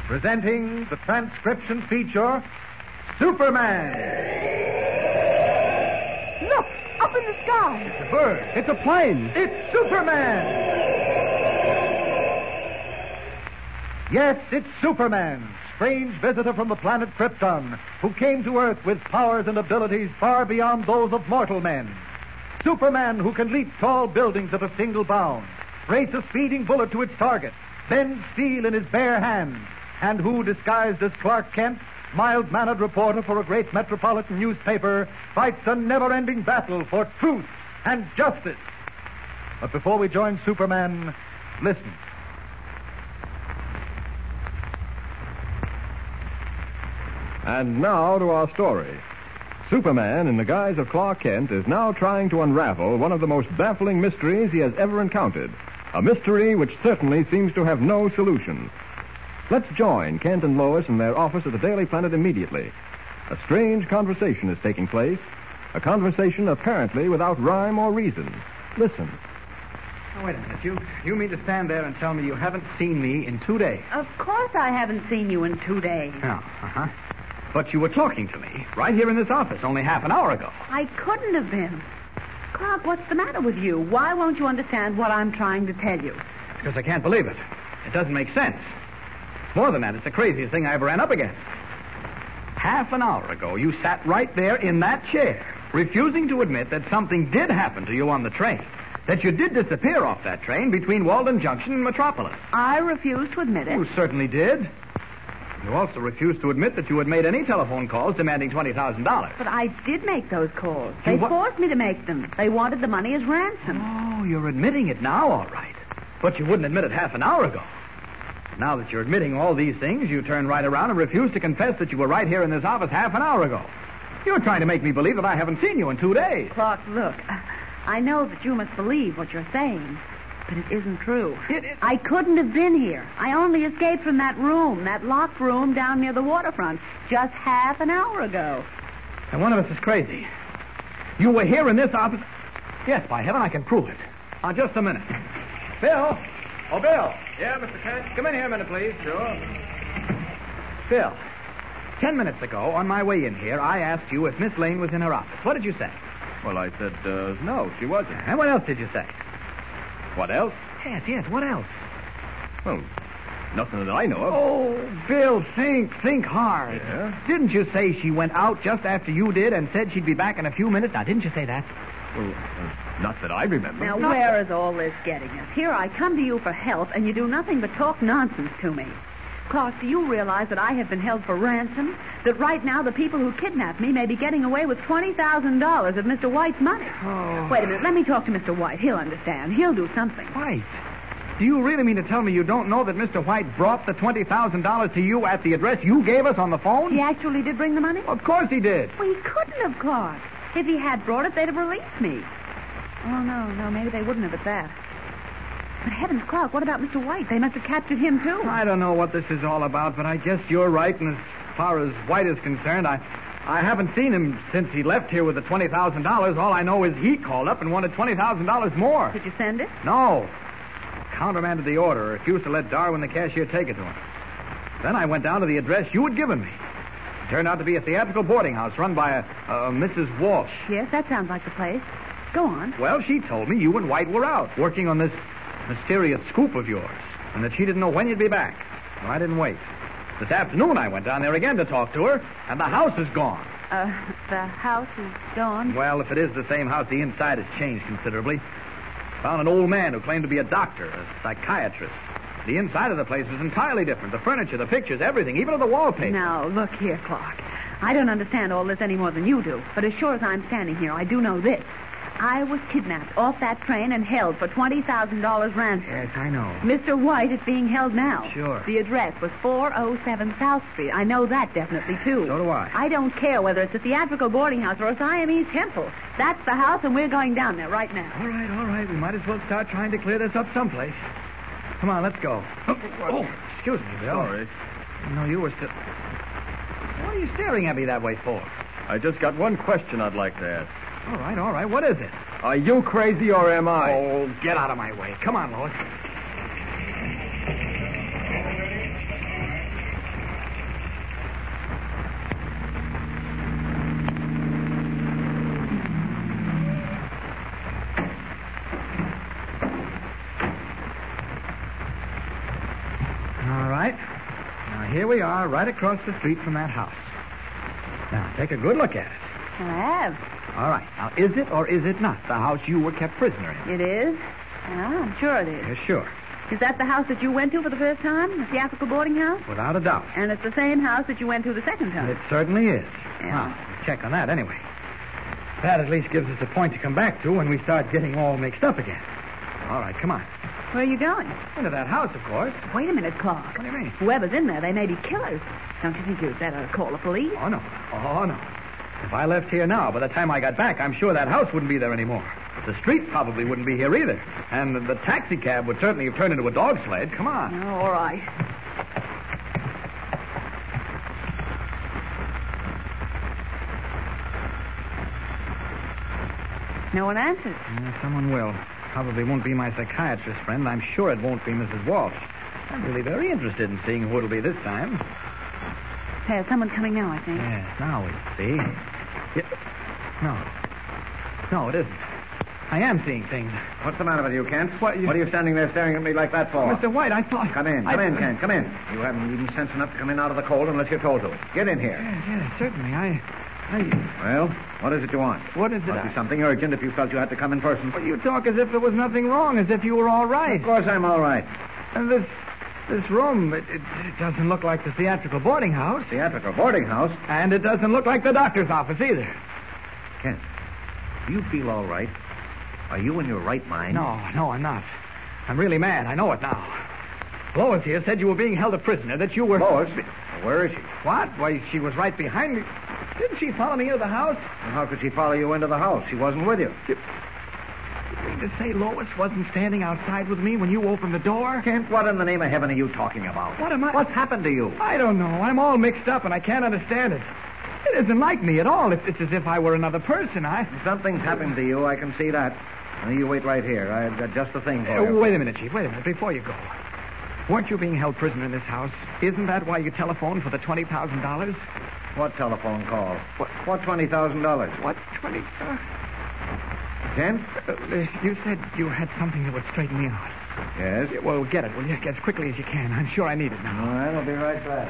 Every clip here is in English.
Presenting the transcription feature, Superman. Look, up in the sky. It's a bird. It's a plane. It's Superman. Yes, it's Superman, strange visitor from the planet Krypton, who came to Earth with powers and abilities far beyond those of mortal men. Superman, who can leap tall buildings at a single bound, race a speeding bullet to its target, bend steel in his bare hands, and who, disguised as Clark Kent, mild-mannered reporter for a great metropolitan newspaper, fights a never-ending battle for truth and justice. But before we join Superman, listen. And now to our story. Superman, in the guise of Clark Kent, is now trying to unravel one of the most baffling mysteries he has ever encountered. A mystery which certainly seems to have no solution. Let's join Kent and Lois in their office at the Daily Planet immediately. A strange conversation is taking place. A conversation apparently without rhyme or reason. Listen. Oh, wait a minute. You mean to stand there and tell me you haven't seen me in 2 days? Of course I haven't seen you in 2 days. Oh, uh-huh. But you were talking to me right here in this office only half an hour ago. I couldn't have been. Clark, what's the matter with you? Why won't you understand what I'm trying to tell you? Because I can't believe it. It doesn't make sense. More than that, it's the craziest thing I ever ran up against. Half an hour ago, you sat right there in that chair, refusing to admit that something did happen to you on the train. That you did disappear off that train between Walden Junction and Metropolis. I refuse to admit it. You certainly did. You also refused to admit that you had made any telephone calls demanding $20,000. But I did make those calls. They forced me to make them. They wanted the money as ransom. Oh, you're admitting it now, all right. But you wouldn't admit it half an hour ago. Now that you're admitting all these things, you turn right around and refuse to confess that you were right here in this office half an hour ago. You're trying to make me believe that I haven't seen you in 2 days. Clark, look, I know that you must believe what you're saying, but it isn't true. I couldn't have been here. I only escaped from that room, that locked room down near the waterfront, just half an hour ago. And one of us is crazy. You were here in this office. Yes, by heaven, I can prove it. Now, just a minute. Bill. Oh, Bill. Yeah, Mr. Kent? Come in here a minute, please. Sure. Bill, 10 minutes ago, on my way in here, I asked you if Miss Lane was in her office. What did you say? Well, I said, no, she wasn't. And what else did you say? What else? Yes, what else? Well, nothing that I know of. Oh, Bill, think hard. Yeah? Didn't you say she went out just after you did and said she'd be back in a few minutes? Now, didn't you say that? Well, not that I remember. Now, where is all this getting us? Here I come to you for help, and you do nothing but talk nonsense to me. Clark, do you realize that I have been held for ransom? That right now the people who kidnapped me may be getting away with $20,000 of Mr. White's money? Oh. Wait a minute. Let me talk to Mr. White. He'll understand. He'll do something. White? Do you really mean to tell me you don't know that Mr. White brought the $20,000 to you at the address you gave us on the phone? He actually did bring the money? Of course he did. Well, he couldn't have, Clark. If he had brought it, they'd have released me. Oh, no, maybe they wouldn't have at that. But heavens, Clark, what about Mr. White? They must have captured him, too. I don't know what this is all about, but I guess you're right, and as far as White is concerned, I haven't seen him since he left here with the $20,000. All I know is he called up and wanted $20,000 more. Did you send it? No. Countermanded the order, refused to let Darwin, the cashier, take it to him. Then I went down to the address you had given me. It turned out to be a theatrical boarding house run by a Mrs. Walsh. Yes, that sounds like the place. Go on. Well, she told me you and White were out, working on this mysterious scoop of yours, and that she didn't know when you'd be back. Well, I didn't wait. This afternoon I went down there again to talk to her, and the house is gone. The house is gone? Well, if it is the same house, the inside has changed considerably. Found an old man who claimed to be a doctor, a psychiatrist. The inside of the place was entirely different. The furniture, the pictures, everything, even to the wallpaper. Now, look here, Clark. I don't understand all this any more than you do, but as sure as I'm standing here, I do know this. I was kidnapped off that train and held for $20,000 ransom. Yes, I know. Mr. White is being held now. Sure. The address was 407 South Street. I know that definitely, too. So do I. I don't care whether it's a theatrical boarding house or a Siamese temple. That's the house, and we're going down there right now. All right. We might as well start trying to clear this up someplace. Come on, let's go. Oh, excuse me, Bill. Sorry. No, you were still... What are you staring at me that way for? I just got one question I'd like to ask. All right. What is it? Are you crazy or am I? Oh, get out of my way. Come on, Lois. All right. Now, here we are, right across the street from that house. Now, take a good look at it. I have. All right. Now, is it or is it not the house you were kept prisoner in? It is? Yeah, I'm sure it is. Yes, sure. Is that the house that you went to for the first time? The theatrical boarding house? Without a doubt. And it's the same house that you went to the second time? It certainly is. Yeah. Now, check on that anyway. That at least gives us a point to come back to when we start getting all mixed up again. All right, come on. Where are you going? Into that house, of course. Wait a minute, Clark. What do you mean? Whoever's in there, they may be killers. Don't you think you'd better call the police? Oh, no. Oh, no. If I left here now, by the time I got back, I'm sure that house wouldn't be there anymore. The street probably wouldn't be here either. And the taxi cab would certainly have turned into a dog sled. Come on. Oh, all right. No one answers. Someone will. Probably won't be my psychiatrist friend. I'm sure it won't be Mrs. Walsh. I'm really very interested in seeing who it'll be this time. There's someone coming now, I think. Yes, now we see. No, it isn't. I am seeing things. What's the matter with you, Kent? What are you standing there staring at me like that for? Mr. White, I thought... Come in, Kent, come in. You haven't even sense enough to come in out of the cold unless you're told to. Get in here. Yes, certainly. Well, what is it you want? What is it? Must be something urgent if you felt you had to come in person. Well, you talk as if there was nothing wrong, as if you were all right. Of course I'm all right. And this room, it doesn't look like the theatrical boarding house. Theatrical boarding house? And it doesn't look like the doctor's office either. Kent, do you feel all right? Are you in your right mind? No, I'm not. I'm really mad. I know it now. Lois here said you were being held a prisoner, that you were... Lois? Where is she? What? Why, she was right behind me. Didn't she follow me into the house? And how could she follow you into the house? She wasn't with you. You mean to say Lois wasn't standing outside with me when you opened the door? Kent, what in the name of heaven are you talking about? What am I... What's happened to you? I don't know. I'm all mixed up and I can't understand it. It isn't like me at all. It's as if I were another person. Something's happened to you. I can see that. Now, you wait right here. I've got just the thing for you. Wait a minute, Chief. Wait a minute. Before you go. Weren't you being held prisoner in this house? Isn't that why you telephoned for the $20,000? What telephone call? What $20,000? What 20... Kent? You said you had something that would straighten me out. Yes? Well, get it, will you? Get as quickly as you can. I'm sure I need it now. All right, I'll be right back.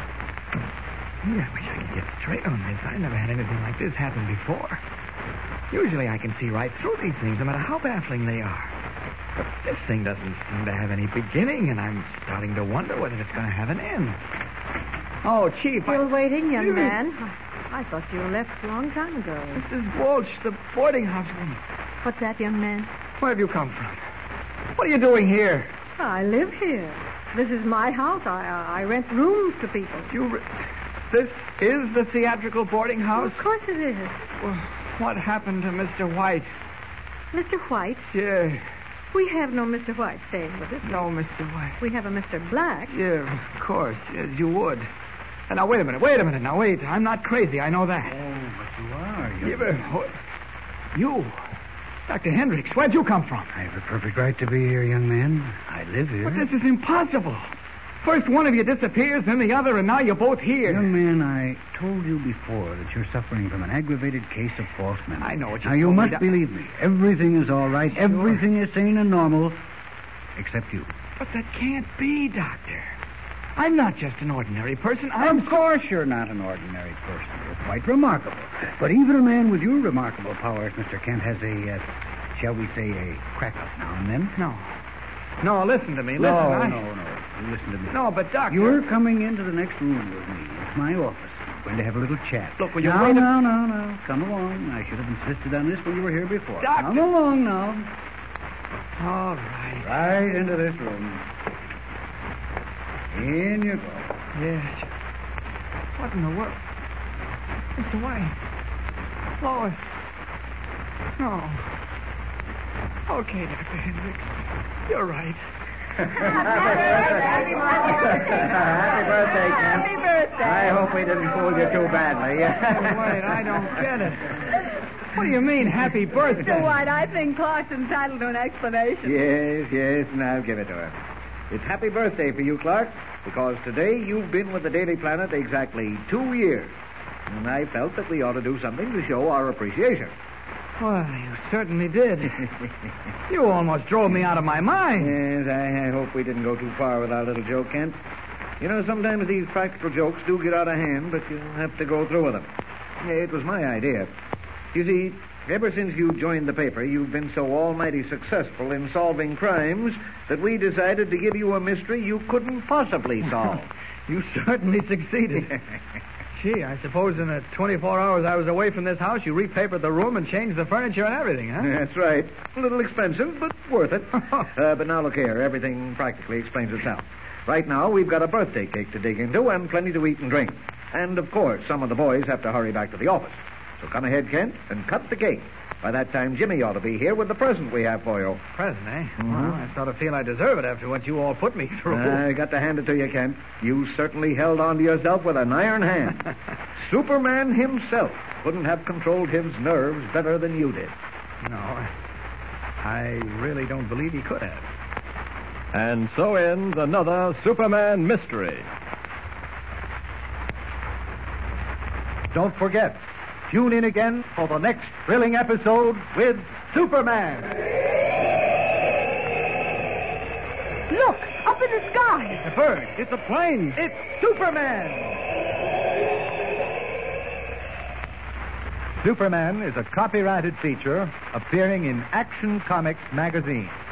Gee, I wish I could get straight on this. I've never had anything like this happen before. Usually I can see right through these things, no matter how baffling they are. But this thing doesn't seem to have any beginning, and I'm starting to wonder whether it's going to have an end. Oh, Chief, Still waiting, young man? I thought you left a long time ago. Mrs. Walsh, the boarding house woman. What's that, young man? Where have you come from? What are you doing here? I live here. This is my house. I rent rooms to people. This is the theatrical boarding house? Of course it is. Well, what happened to Mr. White? Mr. White? Yeah. We have no Mr. White staying with us. No, Mr. White. We have a Mr. Black. Yeah, of course. Yes, you would. And now, wait a minute. Now, wait. I'm not crazy. I know that. Oh, but you are. You. Dr. Hendricks, where'd you come from? I have a perfect right to be here, young man. I live here. But this is impossible. First one of you disappears, then the other, and now you're both here. Young man, I told you before that you're suffering from an aggravated case of false memory. I know what Now, you must believe me. Everything is all right. Sure. Everything is sane and normal, except you. But that can't be, Doctor. I'm not just an ordinary person. Of course you're not an ordinary person. You're quite remarkable. But even a man with your remarkable powers, Mr. Kent, has a, shall we say, a crack-up now and then. No, listen to me. No. You listen to me. No, but, Doctor... You're coming into the next room with me. It's my office. We're going to have a little chat. Look, will you No. wait Come along. I should have insisted on this when you were here before. Doctor! Come along now. All right. Right into this room. In you go. Yes. What in the world? Mr. White. Lois. No. Okay, Dr. Hendricks. You're right. Happy birthday, Kent. Happy birthday. I hope we didn't fool you too badly. Wait, I don't get it. What do you mean, happy birthday? Mr. White, I think Clark's entitled to an explanation. Yes, and I'll give it to her. It's happy birthday for you, Clark, because today you've been with the Daily Planet exactly 2 years. And I felt that we ought to do something to show our appreciation. Well, you certainly did. You almost drove me out of my mind. Yes, I hope we didn't go too far with our little joke, Kent. You know, sometimes these practical jokes do get out of hand, but you have to go through with them. It was my idea. You see, ever since you joined the paper, you've been so almighty successful in solving crimes that we decided to give you a mystery you couldn't possibly solve. You certainly succeeded. Gee, I suppose in the 24 hours I was away from this house, you repapered the room and changed the furniture and everything, huh? That's right. A little expensive, but worth it. But now look here. Everything practically explains itself. Right now, we've got a birthday cake to dig into and plenty to eat and drink. And, of course, some of the boys have to hurry back to the office. So come ahead, Kent, and cut the cake. By that time, Jimmy ought to be here with the present we have for you. Present, eh? Well, I sort of feel I deserve it after what you all put me through. I got to hand it to you, Kent. You certainly held on to yourself with an iron hand. Superman himself couldn't have controlled his nerves better than you did. No, I really don't believe he could have. And so ends another Superman mystery. Don't forget, tune in again for the next thrilling episode with Superman. Look, up in the sky. It's a bird. It's a plane. It's Superman. Superman is a copyrighted feature appearing in Action Comics magazine.